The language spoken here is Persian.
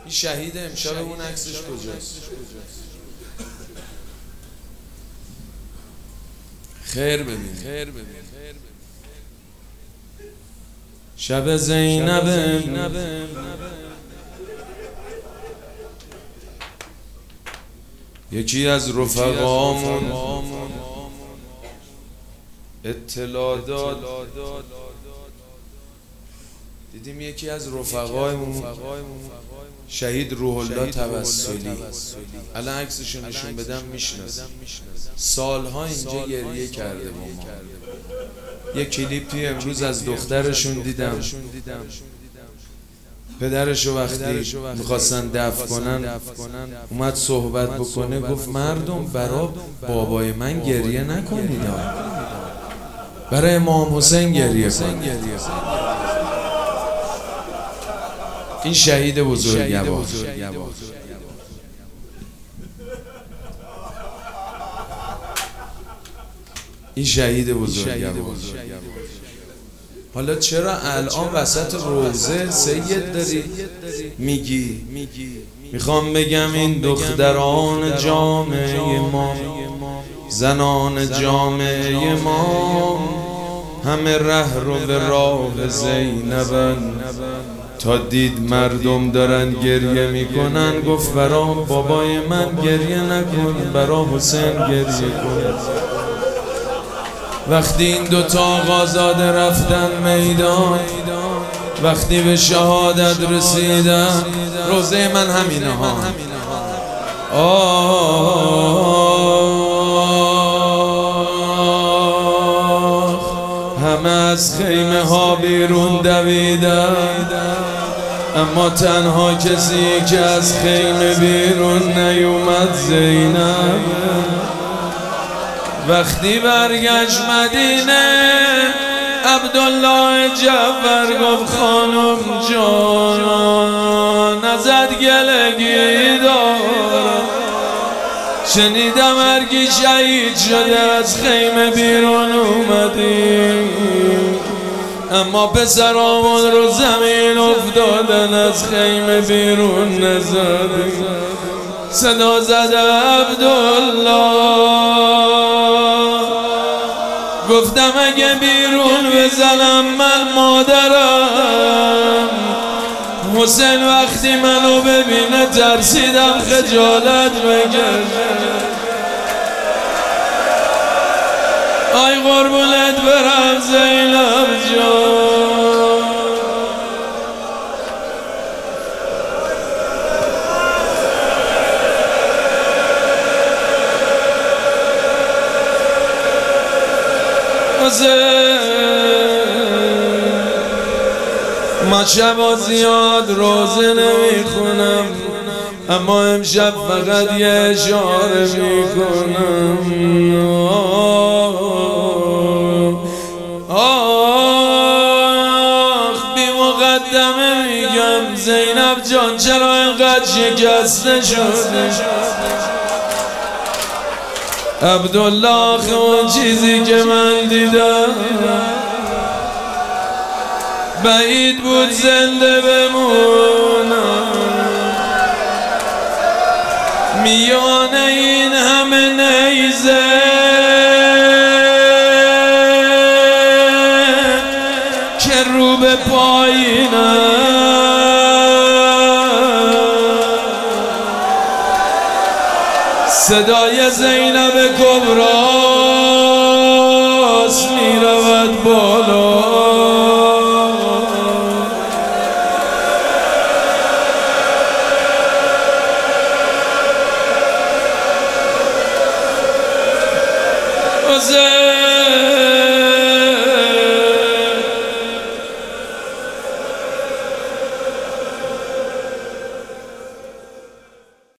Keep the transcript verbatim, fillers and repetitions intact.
این شهید امشب اون عکسش کجاست؟ خیر ببین خیر ببین شب زینب یکی از رفقامون اطلاع داد، دیدیم یکی از رفقایمون شهید روح الله توسلی، الان عکسشو نشون بدم میشناسیم، سالها اینجا گریه کرده با ما. یه کلیپی امروز از دخترشون دیدم، پدرشو وقتی میخواستن دفن کنن اومد صحبت بکنه، گفت مردم برا بابای من گریه نکنید، برای امام حسین گریه کنید. این شهید بزرگوار. این شهید بزرگوار. حالا چرا الان وسط روزه سید داری میگی؟ میخوام بگم این دختران جامعه ما، زنان جامعه ما، همه ره رو به راه زینبن. تا دید مردم دارن گریه میکنن، گفت برا بابای من گریه نکن، برا حسین گریه کن. وقتی این دوتا آقازاده رفتن میدان، وقتی به شهادت رسیدن، روزه من همینه ها. آه همه از خیمه ها بیرون دویدن، اما تنها کسی که از خیمه بیرون نیومد زینب. وقتی برگشت مدینه، عبدالله جعفر گفت خانم جان ازت گلگی دارم، شنیدم هرگی شهید شده از خیمه بیرون اومدی، اما پسرامون رو زمین افتادن از خیمه بیرون نزدی. صدا زده عبدالله، گفتم اگه بیرون بزنم من مادرم، حسین وقتی منو ببینه ترسیدم خجالت بکشه. آی قربونت برم زینب جان، ما شبا زیاد روزه نمیخونم، اما امشب فقط یه اشاره میکنم. آخ بی مقدمه میگم زینب جان چرا اینقدر شکسته شده؟ عبدالله آخه اون چیزی که من دیدم بعید بود زنده بمونم، میانه این همه نیزه که رو به پایینم، صدای زینب کبرا